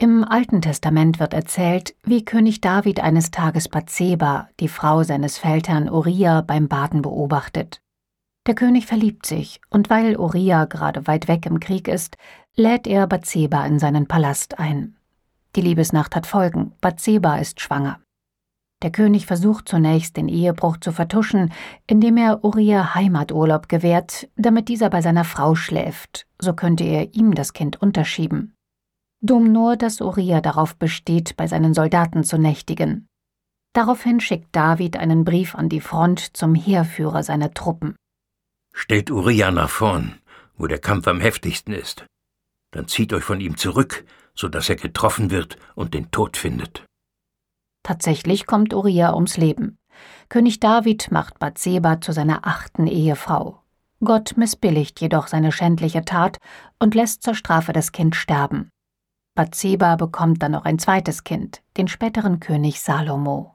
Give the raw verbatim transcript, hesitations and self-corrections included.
Im Alten Testament wird erzählt, wie König David eines Tages Bathseba, die Frau seines Feldherrn Uria, beim Baden beobachtet. Der König verliebt sich, und weil Uria gerade weit weg im Krieg ist, lädt er Bathseba in seinen Palast ein. Die Liebesnacht hat Folgen, Bathseba ist schwanger. Der König versucht zunächst, den Ehebruch zu vertuschen, indem er Uria Heimaturlaub gewährt, damit dieser bei seiner Frau schläft, so könnte er ihm das Kind unterschieben. Dumm nur, dass Uria darauf besteht, bei seinen Soldaten zu nächtigen. Daraufhin schickt David einen Brief an die Front zum Heerführer seiner Truppen. »Stellt Uria nach vorn, wo der Kampf am heftigsten ist. Dann zieht euch von ihm zurück, so dass er getroffen wird und den Tod findet.« Tatsächlich kommt Uria ums Leben. König David macht Bathseba zu seiner achten Ehefrau. Gott missbilligt jedoch seine schändliche Tat und lässt zur Strafe das Kind sterben. Bathseba bekommt dann noch ein zweites Kind, den späteren König Salomo.